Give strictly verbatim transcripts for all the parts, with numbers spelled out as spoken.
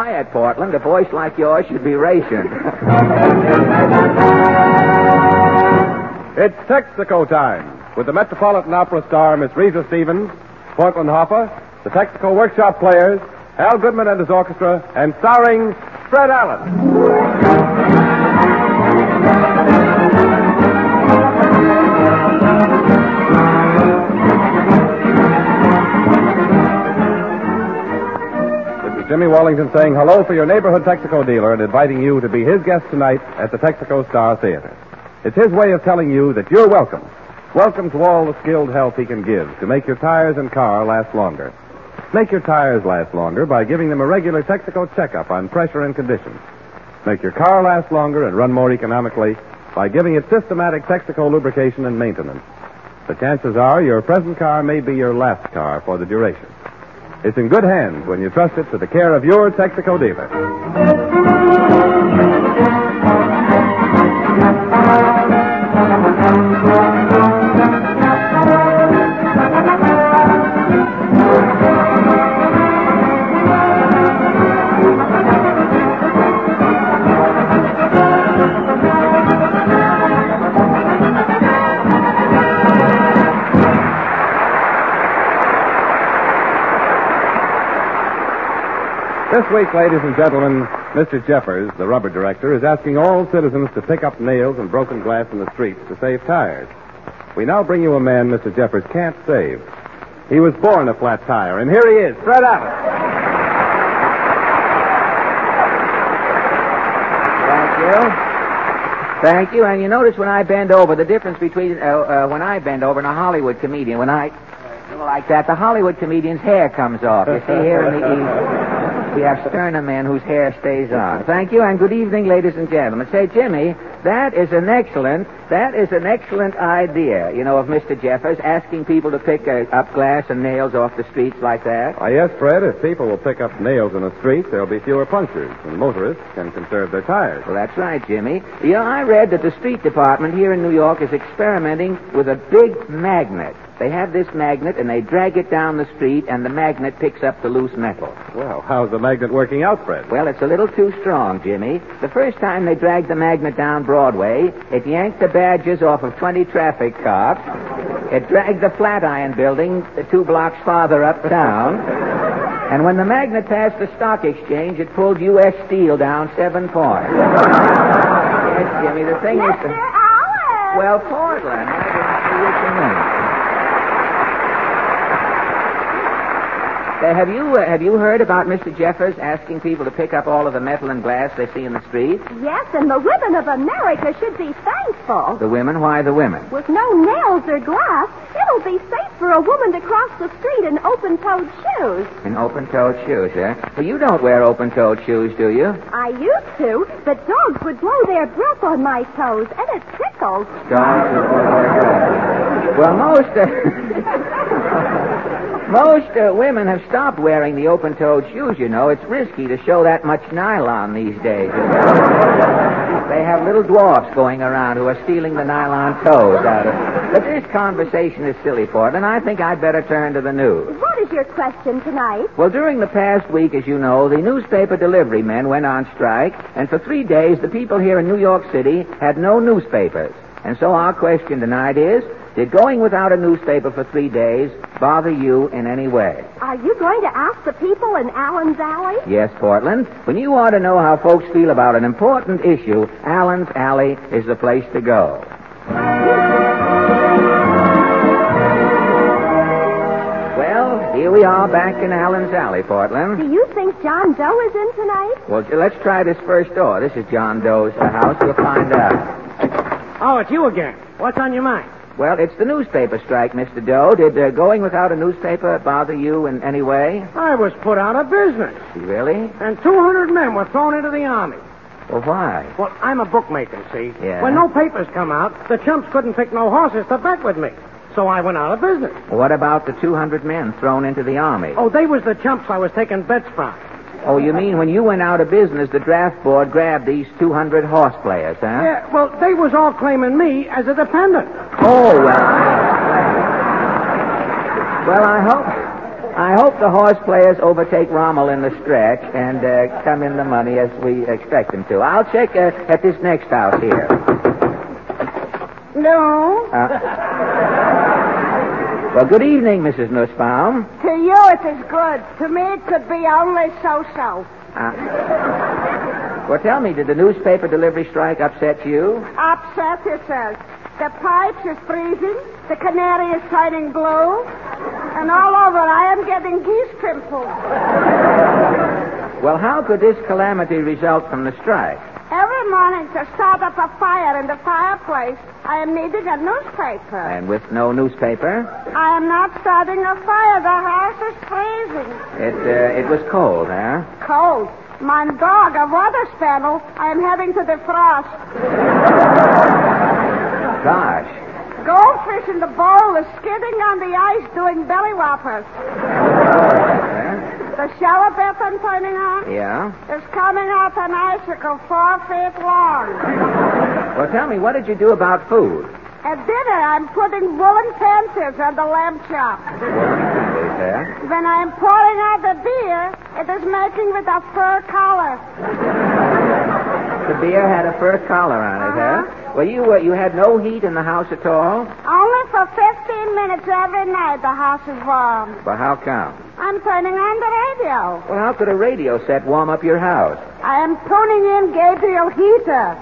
quiet, Portland. A voice like yours should be rationed. It's Texaco time with the Metropolitan Opera star, Miss Risa Stevens, Portland Hoffa, the Texaco Workshop Players, Al Goodman and his orchestra, and starring Fred Allen. Jimmy Wallington saying hello for your neighborhood Texaco dealer and inviting you to be his guest tonight at the Texaco Star Theater. It's his way of telling you that you're welcome. Welcome to all the skilled help he can give to make your tires and car last longer. Make your tires last longer by giving them a regular Texaco checkup on pressure and conditions. Make your car last longer and run more economically by giving it systematic Texaco lubrication and maintenance. The chances are your present car may be your last car for the duration. It's in good hands when you trust it to the care of your Texaco dealer. This week, ladies and gentlemen, Mister Jeffers, the rubber director, is asking all citizens to pick up nails and broken glass in the streets to save tires. We now bring you a man Mister Jeffers can't save. He was born a flat tire, and here he is, Fred Allen. Thank you. Thank you. And you notice when I bend over, the difference between uh, uh, when I bend over and a Hollywood comedian, when I go like that, the Hollywood comedian's hair comes off. You see here in the east. We have sterner men whose hair stays on. Thank you, and good evening, ladies and gentlemen. Say, Jimmy, that is an excellent, that is an excellent idea, you know, of Mister Jeffers, asking people to pick uh, up glass and nails off the streets like that. Why, yes, Fred, if people will pick up nails in the street, there'll be fewer punctures, and motorists can conserve their tires. Well, that's right, Jimmy. You know, I read that the street department here in New York is experimenting with a big magnet. They have this magnet, and they drag it down the street, and the magnet picks up the loose metal. Well, how's the magnet working out, Fred? Well, it's a little too strong, Jimmy. The first time they dragged the magnet down Broadway, it yanked the badges off of twenty traffic cops. It dragged the Flatiron Building two blocks farther uptown. And when the magnet passed the stock exchange, it pulled U S Steel down seven points. Yes, Jimmy, the thing Mister is... The... Allen! Well, Portland, I didn't see what you meant. Uh, have you uh, have you heard about Mister Jeffers asking people to pick up all of the metal and glass they see in the street? Yes, and the women of America should be thankful. The women? Why the women? With no nails or glass, it'll be safe for a woman to cross the street in open-toed shoes. In open-toed shoes, eh? Well, you don't wear open-toed shoes, do you? I used to, but dogs would blow their breath on my toes, and it tickled. Dogs would blow their breath. Well, most... Uh... Most uh, women have stopped wearing the open-toed shoes, you know. It's risky to show that much nylon these days. You know? They have little dwarfs going around who are stealing the nylon toes out of it. But this conversation is silly, Portland. I think I'd better turn to the news. What is your question tonight? Well, during the past week, as you know, the newspaper delivery men went on strike, and for three days the people here in New York City had no newspapers. And so our question tonight is, did going without a newspaper for three days bother you in any way? Are you going to ask the people in Allen's Alley? Yes, Portland. When you want to know how folks feel about an important issue, Allen's Alley is the place to go. Well, here we are back in Allen's Alley, Portland. Do you think John Doe is in tonight? Well, let's try this first door. This is John Doe's uh, house. We'll find out. Oh, it's you again. What's on your mind? Well, it's the newspaper strike, Mister Doe. Did uh, going without a newspaper bother you in any way? I was put out of business. Really? And two hundred men were thrown into the Army. Well, why? Well, I'm a bookmaker, see? Yeah. When no papers come out, the chumps couldn't pick no horses to bet with me. So I went out of business. Well, what about the two hundred men thrown into the Army? Oh, they was the chumps I was taking bets from. Oh, you mean when you went out of business, the draft board grabbed these two hundred horse players, huh? Yeah, well, they was all claiming me as a dependent. Oh, well. Well, I hope... I hope the horse players overtake Rommel in the stretch and uh, come in the money as we expect them to. I'll check uh, at this next house here. No. Uh, well, good evening, Missus Nussbaum. To you it is good. To me it could be only so-so. Uh, well, tell me, did the newspaper delivery strike upset you? Upset, it says. The pipes is freezing, the canary is turning blue, and all over I am getting geese pimples. Well, how could this calamity result from the strike? Every morning to start up a fire in the fireplace, I am needing a newspaper. And with no newspaper? I am not starting a fire. The house is freezing. It, uh, it was cold, huh? Cold. My dog, a water spaniel, I am having to defrost. Gosh. Goldfish in the bowl is skidding on the ice doing belly whoppers. The shower bathroom turning on Yeah? is coming off an icicle four feet long. Well, tell me, what did you do about food? At dinner, I'm putting woolen panties on the lamb chop. There. When I'm pouring out the beer, it is making with a fur collar. The beer had a fur collar on it, Uh-huh. huh? Well, you uh, you had no heat in the house at all? Only for fifteen minutes every night the house is warm. Well, how come? I'm turning on the radio. Well, how could a radio set warm up your house? I am tuning in Gabriel Heater.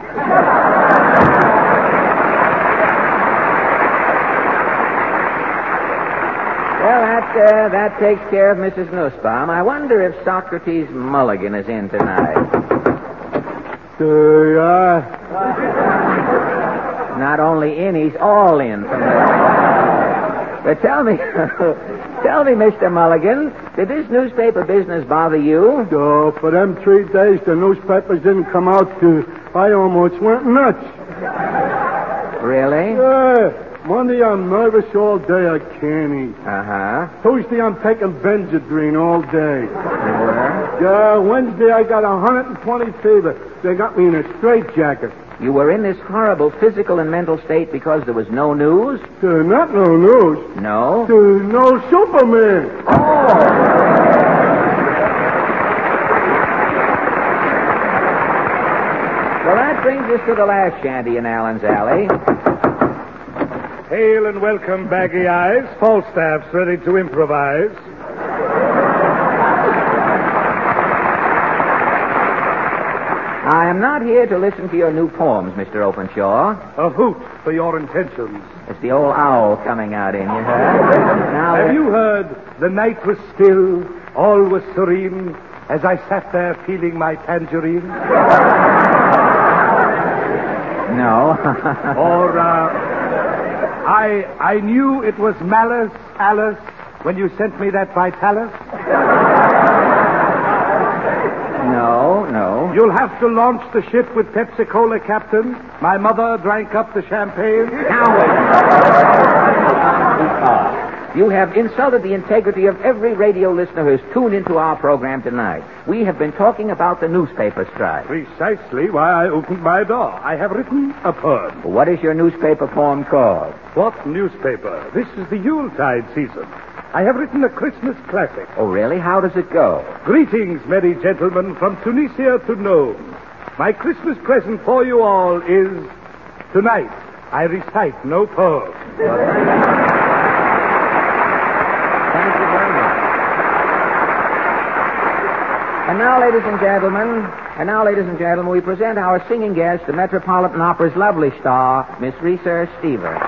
Well, that uh, that takes care of Missus Nussbaum. I wonder if Socrates Mulligan is in tonight. Uh, Not only in, he's all in. From the... But tell me, tell me, Mister Mulligan, did this newspaper business bother you? oh, for them three days, the newspapers didn't come out. To, I almost went nuts. Really? Yeah. Monday, I'm nervous all day. I can't eat. Uh-huh. Tuesday, I'm taking Benadryl all day. You were? Yeah, Wednesday, I got one hundred twenty fever. They got me in a straitjacket. You were in this horrible physical and mental state because there was no news? Uh, not no news. No? Uh, no Superman. Well, that brings us to the last shanty in Allen's Alley. Hail and welcome, Baggy Eyes. Falstaff's ready to improvise. I am not here to listen to your new poems, Mister Openshaw. A hoot for your intentions. It's the old owl coming out in you, huh? Now, Have uh, you heard? The night was still, all was serene, as I sat there feeling my tangerine. No. Or, uh, I, I knew it was malice, Alice, when you sent me that Vitalis. No, no. You'll have to launch the ship with Pepsi-Cola, Captain. My mother drank up the champagne. Now, wait. You have insulted the integrity of every radio listener who has tuned into our program tonight. We have been talking about the newspaper strike. Precisely why I opened my door. I have written a poem. What is your newspaper poem called? What newspaper? This is the Yuletide season. I have written a Christmas classic. Oh, really? How does it go? Greetings, merry gentlemen, from Tunisia to Nome. My Christmas present for you all is, tonight, I recite no poem. Thank you very much. And now, ladies and gentlemen, and now, ladies and gentlemen, we present our singing guest, the Metropolitan Opera's lovely star, Miss Reese Stevens.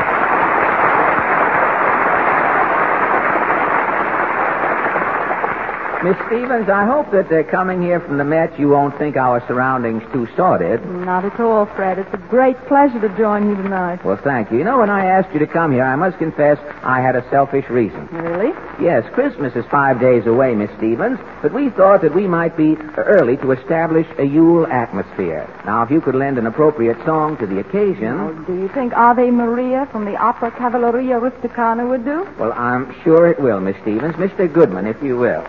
Miss Stevens, I hope that uh, coming here from the Met, you won't think our surroundings too sordid. Not at all, Fred. It's a great pleasure to join you tonight. Well, thank you. You know, when I asked you to come here, I must confess I had a selfish reason. Really? Yes, Christmas is five days away, Miss Stevens, but we thought that we might be early to establish a Yule atmosphere. Now, if you could lend an appropriate song to the occasion... Oh, do you think Ave Maria from the opera Cavalleria Rusticana would do? Well, I'm sure it will, Miss Stevens. Mister Goodman, if you will.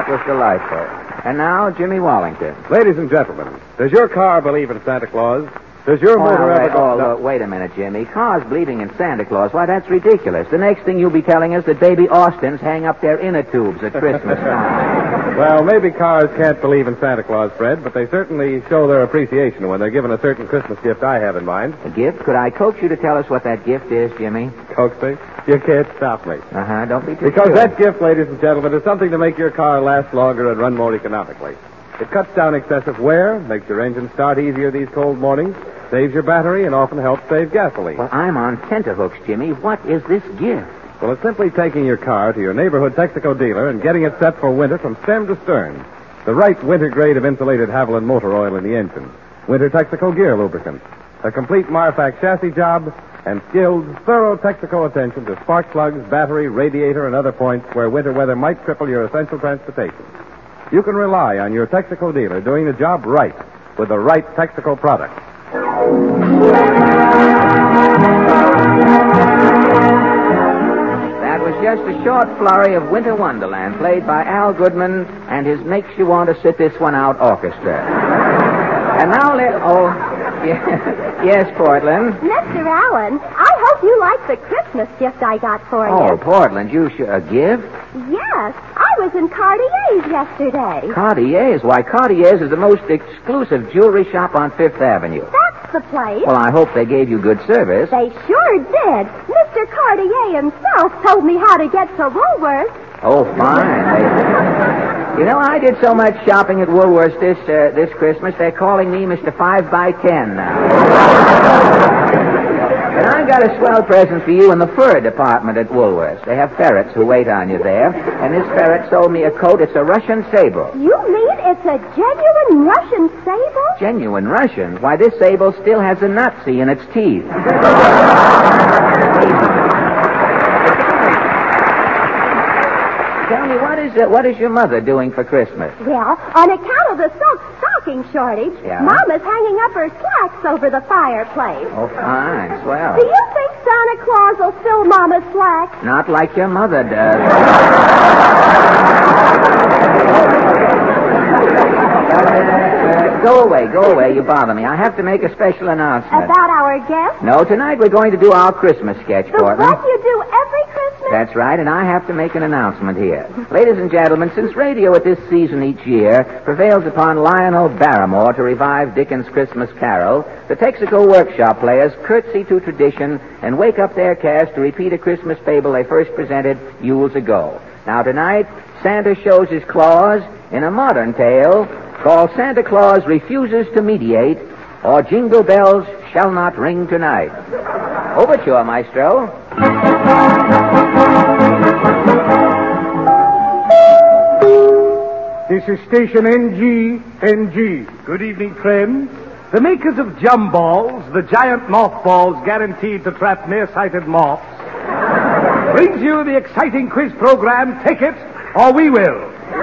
was delightful. And now, Jimmy Wallington. Ladies and gentlemen, does your car believe in Santa Claus? Does your Oh, motor now, ever wait, go... oh, No. look, wait a minute, Jimmy. Cars believing in Santa Claus? Why, that's ridiculous. The next thing you'll be telling us that baby Austins hang up their inner tubes at Christmas time. Well, maybe cars can't believe in Santa Claus, Fred, but they certainly show their appreciation when they're given a certain Christmas gift I have in mind. A gift? Could I coax you to tell us what that gift is, Jimmy? Coax me? You can't stop me. Uh-huh, don't be too Because sure. that gift, ladies and gentlemen, is something to make your car last longer and run more economically. It cuts down excessive wear, makes your engine start easier these cold mornings, saves your battery, and often helps save gasoline. Well, I'm on tenterhooks, Jimmy. What is this gift? Well, it's simply taking your car to your neighborhood Texaco dealer and getting it set for winter from stem to stern. The right winter grade of insulated Haviland motor oil in the engine. Winter Texaco gear lubricant. A complete Marfac chassis job, and skilled, thorough Texaco attention to spark plugs, battery, radiator, and other points where winter weather might cripple your essential transportation. You can rely on your Texaco dealer doing the job right with the right Texaco product. That was just a short flurry of Winter Wonderland played by Al Goodman and his Makes You Want to Sit This One Out orchestra. And now let... Oh, yeah, yes, Portland. Mister Allen, I hope you like the Christmas gift I got for Oh, you. Portland, you should... A gift? Yes, I was in Cartier's yesterday. Cartier's? Why, Cartier's is the most exclusive jewelry shop on Fifth Avenue. That's the place. Well, I hope they gave you good service. They sure did. Mister Cartier himself told me how to get to Woolworth. Oh, fine. They... You know, I did so much shopping at Woolworth's this uh, this Christmas, they're calling me Mister Five by Ten now. And I got a swell present for you in the fur department at Woolworth's. They have ferrets who wait on you there. And this ferret sold me a coat. It's a Russian sable. You mean it's a genuine Russian sable? Genuine Russian? Why, this sable still has a Nazi in its teeth. Tell me, what is it, what is your mother doing for Christmas? Well, on account of the silk stocking shortage, Yeah? Mama's hanging up her slacks over the fireplace. Oh, fine. Swell. Do you think Santa Claus will fill Mama's slacks? Not like your mother does. uh, go away, go away. You bother me. I have to make a special announcement. About our guest? No, tonight we're going to do our Christmas sketch, The Portland. what you do every Christmas? That's right, and I have to make an announcement here. Ladies and gentlemen, since radio at this season each year prevails upon Lionel Barrymore to revive Dickens' Christmas Carol, the Texaco Workshop players curtsy to tradition and wake up their cast to repeat a Christmas fable they first presented years ago. Now tonight, Santa shows his claws in a modern tale called Santa Claus Refuses to Mediate, or Jingle Bells Shall Not Ring Tonight. Overture, Maestro. This is station N G, N G. Good evening, friends. The makers of Jum Balls, the giant mothballs guaranteed to trap nearsighted moths, brings you the exciting quiz program, Take It or We Will.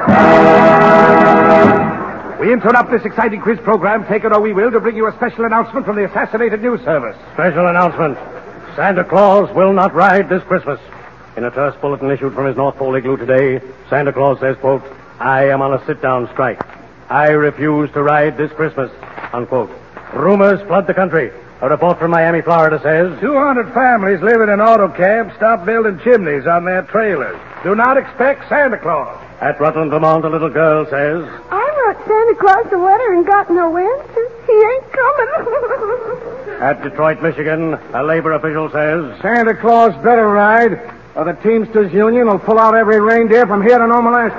We interrupt this exciting quiz program, Take It or We Will, to bring you a special announcement from the Assassinated News Service. Special announcement. Santa Claus will not ride this Christmas. In a terse bulletin issued from his North Pole igloo today, Santa Claus says, quote, I am on a sit-down strike. I refuse to ride this Christmas, unquote. Rumors flood the country. A report from Miami, Florida says... two hundred families living in auto cabs stopped building chimneys on their trailers. Do not expect Santa Claus. At Rutland, Vermont, a little girl says... I wrote Santa Claus a letter and got no answer. He ain't coming. At Detroit, Michigan, a labor official says... Santa Claus better ride, or the Teamsters Union will pull out every reindeer from here to Nome, Alaska.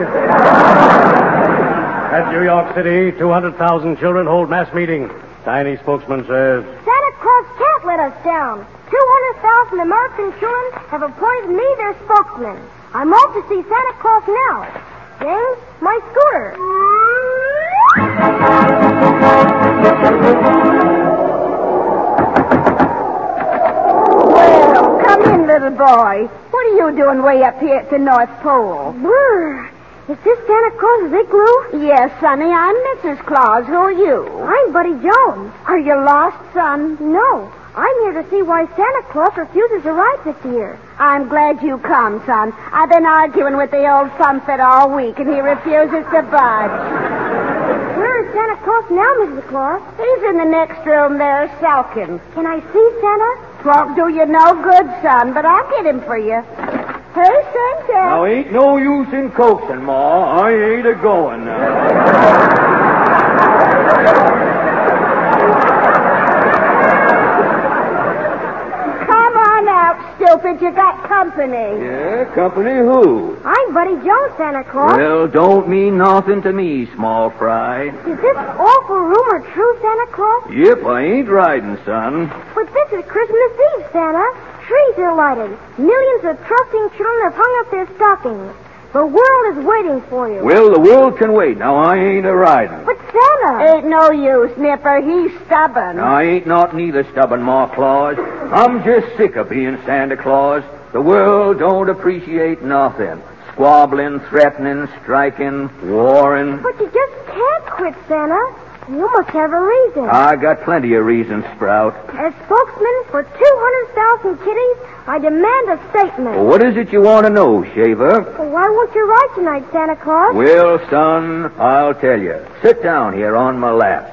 At New York City, two hundred thousand children hold mass meeting. Tiny spokesman says... Santa Claus can't let us down. two hundred thousand American children have appointed me their spokesman. I'm off to see Santa Claus now. James, my scooter. Well, come in, little boy. What are you doing way up here at the North Pole? Brr. Is this Santa Claus's igloo? Yes, Sonny, I'm Missus Claus. Who are you? I'm Buddy Jones. Are you lost, son? No, I'm here to see why Santa Claus refuses to ride this year. I'm glad you come, son. I've been arguing with the old sunfit all week, and he refuses to budge. Where is Santa Claus now, Missus Claus? He's in the next room there, sulking. Can I see Santa? Won't do you no good, son, but I'll get him for you. Hey, Santa. Now, ain't no use in coaxing, Ma. I ain't a-going now. Stupid, you got company. Yeah, company who? I'm Buddy Jones, Santa Claus. Well, don't mean nothing to me, small fry. Is this awful rumor true, Santa Claus? Yep, I ain't riding, son. But this is Christmas Eve, Santa. Trees are lighted. Millions of trusting children have hung up their stockings. The world is waiting for you. Well, the world can wait. Now, I ain't a-riding. But Santa... Ain't no use, Nipper. He's stubborn. I ain't not neither stubborn, Ma Claus. I'm just sick of being Santa Claus. The world don't appreciate nothing. Squabbling, threatening, striking, warring. But you just can't quit, Santa. You must have a reason. I got plenty of reasons, Sprout. As spokesman for two hundred thousand kitties, I demand a statement. Well, what is it you want to know, Shaver? Well, why won't you ride tonight, Santa Claus? Well, son, I'll tell you. Sit down here on my lap.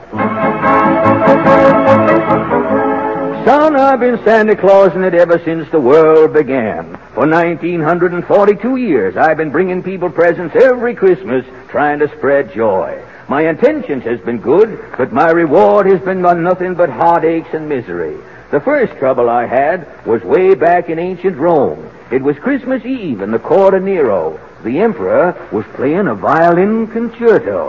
Son, I've been Santa Clausing it ever since the world began. For nineteen forty-two years, I've been bringing people presents every Christmas, trying to spread joy. My intentions has been good, but my reward has been on nothing but heartaches and misery. The first trouble I had was way back in ancient Rome. It was Christmas Eve in the court of Nero. The emperor was playing a violin concerto.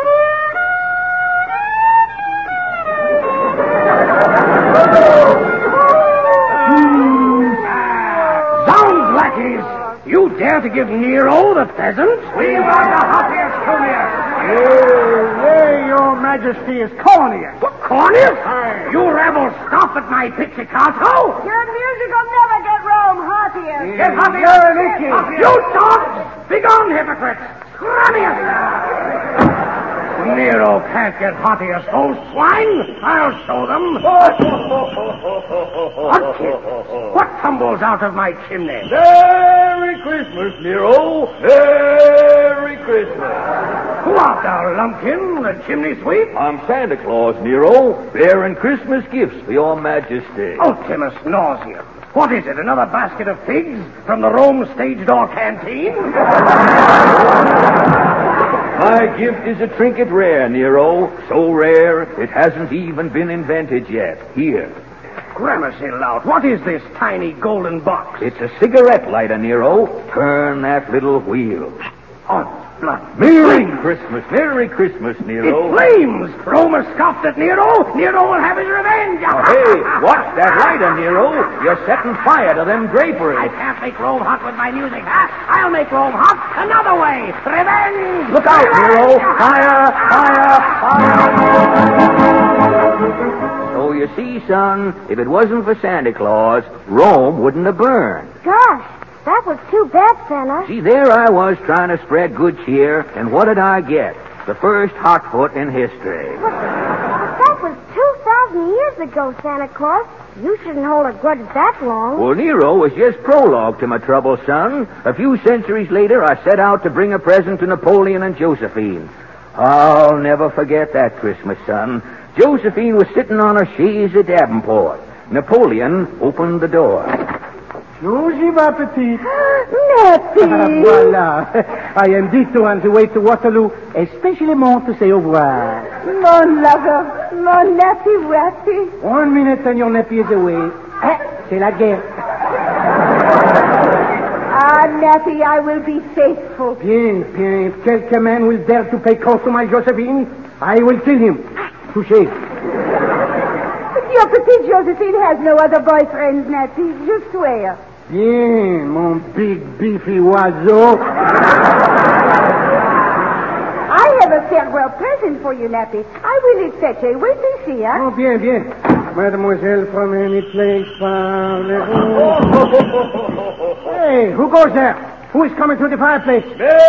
Zounds, lackeys! You dare to give Nero the pheasant? We are the happiest come here. Hey, your majesty is corneous. What, corneous? You rebels, stop at my pizzicato! Your music will never get Rome happier. Get happier! You dogs! Begone, hypocrites! Cranius! Nero can't get haughtiest, those swine! I'll show them! What, kid? What tumbles out of my chimney? Merry Christmas, Nero! Merry Christmas! Who art thou, lumpkin, the chimney sweep? I'm Santa Claus, Nero, bearing Christmas gifts for your majesty. Ultimus nausea. What is it, another basket of figs from the Rome stage door canteen? My gift is a trinket rare, Nero. So rare, it hasn't even been invented yet. Here. Gramercy lout, what is this tiny golden box? It's a cigarette lighter, Nero. Turn that little wheel. Oh, blood. Merry Christmas, Merry Christmas, Nero. It flames! Rome has scoffed at Nero. Nero will have his revenge. Oh, hey, watch that lighter, Nero. You're setting fire to them draperies. I can't make Rome hot with my music, huh? I'll make Rome hot another way. Revenge! Look out, Nero. Fire, fire, fire. So you see, son, if it wasn't for Santa Claus, Rome wouldn't have burned. Gosh, that was too bad, Santa. See, there I was trying to spread good cheer, and what did I get? The first hot foot in history. But, but that was two thousand years ago, Santa Claus. You shouldn't hold a grudge that long. Well, Nero was just prologue to my trouble, son. A few centuries later, I set out to bring a present to Napoleon and Josephine. I'll never forget that Christmas, son. Josephine was sitting on a chaise at Davenport. Napoleon opened the door. Bonjour, ma petite. Nappy. Voilà. I am Dito on the way to Waterloo, especially to say au revoir. Mon lover, mon nappy wappy. One minute and your nappy is away. Eh, c'est la guerre. Ah, Nappy, I will be faithful. Bien, bien. If quelques man will dare to pay court to my Josephine, I will kill him. Touché. But your petite Josephine has no other boyfriend, Nappy. Je swear. Bien, mon big beefy oiseau. I have a farewell present for you, Nappy. I will fetch a wait and see, huh? Oh, bien, bien. Mademoiselle from any place, parle. Hey, who goes there? Who is coming to the fireplace?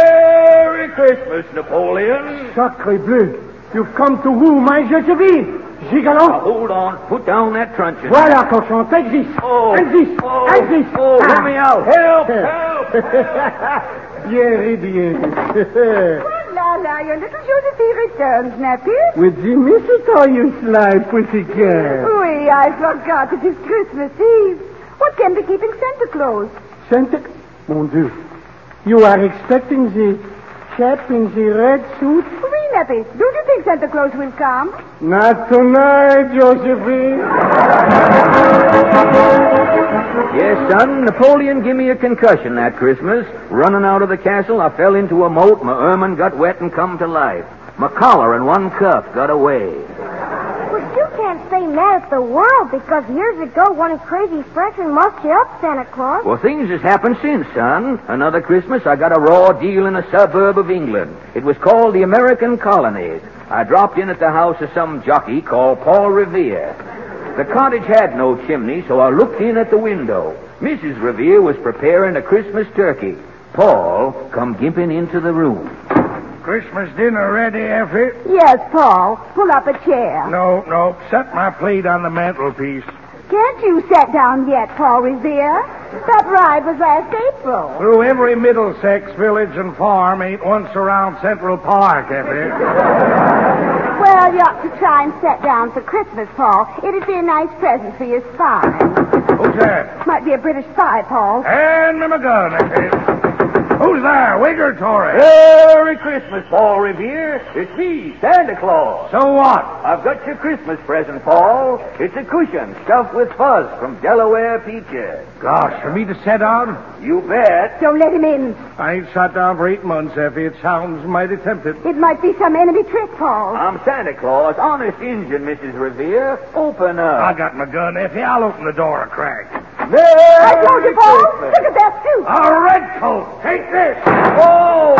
Merry Christmas, Napoleon. Sacre bleu. You've come to woo my Josephine. Gigolo. Now, hold on. Put down that truncheon. Voilà, cochon. Take this. Oh. And this. Oh. And this. Oh, Ah. let me out. Help! Help! Very bien. La la, your little Josephine returns, nephew. With the mistletoe you slide, pussycat. Oui, I forgot it is Christmas Eve. What can be keeping Santa Claus? Santa... Mon Dieu. You are expecting the chap in the red suit? Oui, nephew. Don't you think Santa Claus will come? Not tonight, Josephine. Yes, son, Napoleon give me a concussion that Christmas. Running out of the castle, I fell into a moat, my ermine got wet and come to life. My collar and one cuff got away. But you can't say mad at the world because years ago one crazy Frenchman mussed you up, Santa Claus. Well, things has happened since, son. Another Christmas, I got a raw deal in a suburb of England. It was called the American Colony. I dropped in at the house of some jockey called Paul Revere. The cottage had no chimney, so I looked in at the window. Missus Revere was preparing a Christmas turkey. Paul come gimping into the room. Christmas dinner ready, Effie? Yes, Paul. Pull up a chair. No, no. Set my plate on the mantelpiece. Can't you sit down yet, Paul Revere? That ride was last April. Through every Middlesex village and farm ain't once around Central Park, Effie. Well, you ought to try and sit down for Christmas, Paul. It'd be a nice present for your spy. Who's that? Might be a British spy, Paul. Hand me my gun, Effie. Who's there, Whig or Tory? Merry Christmas, Paul Revere. It's me, Santa Claus. So what? I've got your Christmas present, Paul. It's a cushion stuffed with fuzz from Delaware peaches. Gosh, for me to sit down? You bet. Don't let him in. I ain't sat down for eight months, Effie. It sounds mighty tempting. It might be some enemy trick, Paul. I'm Santa Claus, honest Injun, Missus Revere. Open up. I got my gun, Effie. I'll open the door a crack. Merry I told you, Paul. Christmas. Look at that suit. A red coat. Take this. Whoa,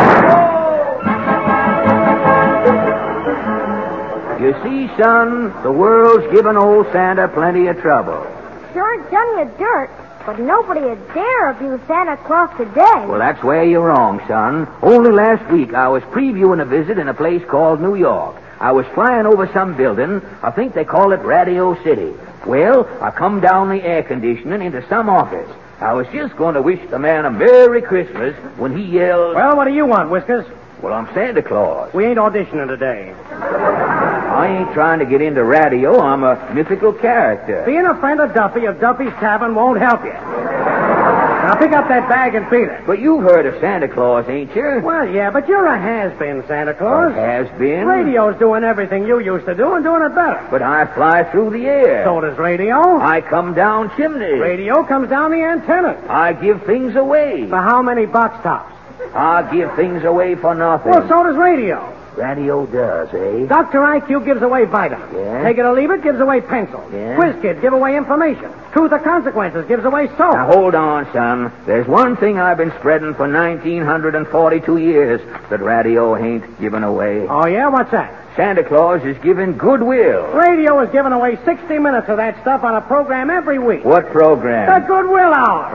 whoa. You see, son, the world's given old Santa plenty of trouble. Sure done you dirt, but nobody would dare abuse Santa Claus today. Well, that's where you're wrong, son. Only last week I was previewing a visit in a place called New York. I was flying over some building. I think they call it Radio City. Well, I come down the air conditioning into some office. I was just going to wish the man a Merry Christmas when he yelled... Well, what do you want, Whiskers? Well, I'm Santa Claus. We ain't auditioning today. I ain't trying to get into radio. I'm a mythical character. Being a friend of Duffy of Duffy's Tavern won't help you. Now pick up that bag and beat it. But you've heard of Santa Claus, ain't you? Well, yeah, but you're a has-been, Santa Claus. Has been. Radio's doing everything you used to do and doing it better. But I fly through the air. So does radio. I come down chimneys. Radio comes down the antenna. I give things away. For how many box tops? I give things away for nothing. Well, so does radio. Radio does, eh? Doctor I Q gives away vitamins. Yeah? Take it or leave it gives away pencils. Yeah? Quiz Kid give away information. Truth or Consequences gives away soap. Now, hold on, son. There's one thing I've been spreading for nineteen forty-two years that radio ain't giving away. Oh, yeah? What's that? Santa Claus is giving goodwill. Radio is giving away sixty minutes of that stuff on a program every week. What program? The Goodwill Hour.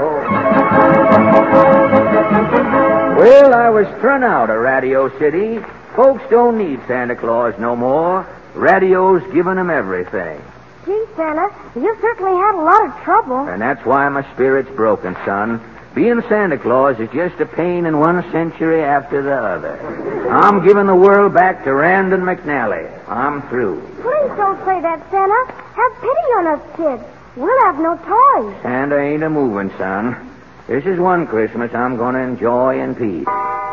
Oh. Well, I was thrown out of Radio City. Folks don't need Santa Claus no more. Radio's giving them everything. Gee, Santa, you certainly had a lot of trouble. And that's why my spirit's broken, son. Being Santa Claus is just a pain in one century after the other. I'm giving the world back to Randon McNally. I'm through. Please don't say that, Santa. Have pity on us kids. We'll have no toys. Santa ain't a moving, son. This is one Christmas I'm going to enjoy in peace.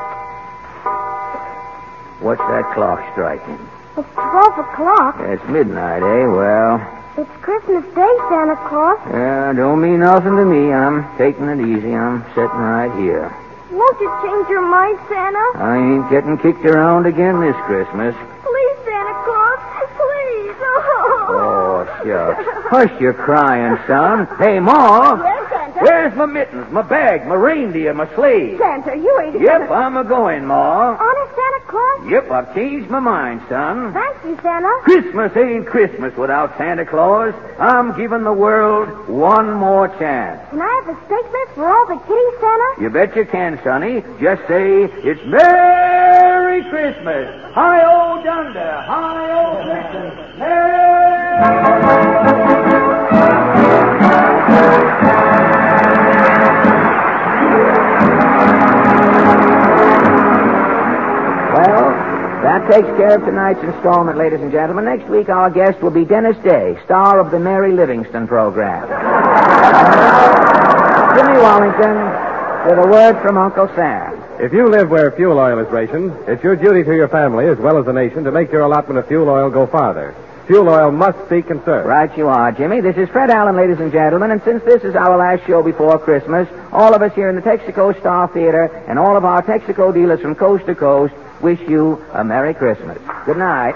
What's that clock striking? It's twelve o'clock. It's midnight, eh? Well... It's Christmas Day, Santa Claus. Yeah, don't mean nothing to me. I'm taking it easy. I'm sitting right here. Won't you change your mind, Santa? I ain't getting kicked around again this Christmas. Please, Santa Claus. Please. Oh, shucks. Hush your crying, son. Hey, Ma. Yes, Santa? Where's my mittens, my bag, my reindeer, my sleigh? Santa, you ain't... Yep, I'm a-going, Ma. Honest, Santa Claus? Yep, I've changed my mind, son. Thank you, Santa. Christmas ain't Christmas without Santa Claus. I'm giving the world one more chance. Can I have a steak list for all the kitties, Santa? You bet you can, sonny. Just say, it's Merry Christmas. Hi-oh, Dunder. Hi-oh, Christmas. Merry takes care of tonight's installment, ladies and gentlemen. Next week, our guest will be Dennis Day, star of the Mary Livingston program. Jimmy Wallington with a word from Uncle Sam. If you live where fuel oil is rationed, it's your duty to your family as well as the nation to make your allotment of fuel oil go farther. Fuel oil must be conserved. Right you are, Jimmy. This is Fred Allen, ladies and gentlemen, and since this is our last show before Christmas, all of us here in the Texaco Star Theater and all of our Texaco dealers from coast to coast wish you a Merry Christmas. Good night.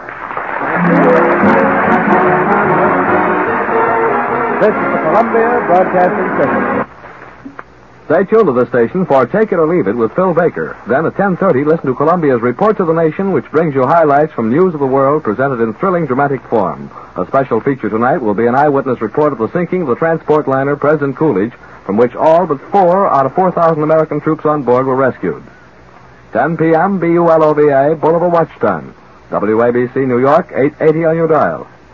This is the Columbia Broadcasting System. Stay tuned to this station for Take It or Leave It with Phil Baker. Then at ten thirty, listen to Columbia's Report to the Nation, which brings you highlights from news of the world presented in thrilling dramatic form. A special feature tonight will be an eyewitness report of the sinking of the transport liner President Coolidge, from which all but four out of four thousand American troops on board were rescued. ten p.m. B U L O V A, Bull of a Watch Time. W A B C New York, eight eighty on your dial.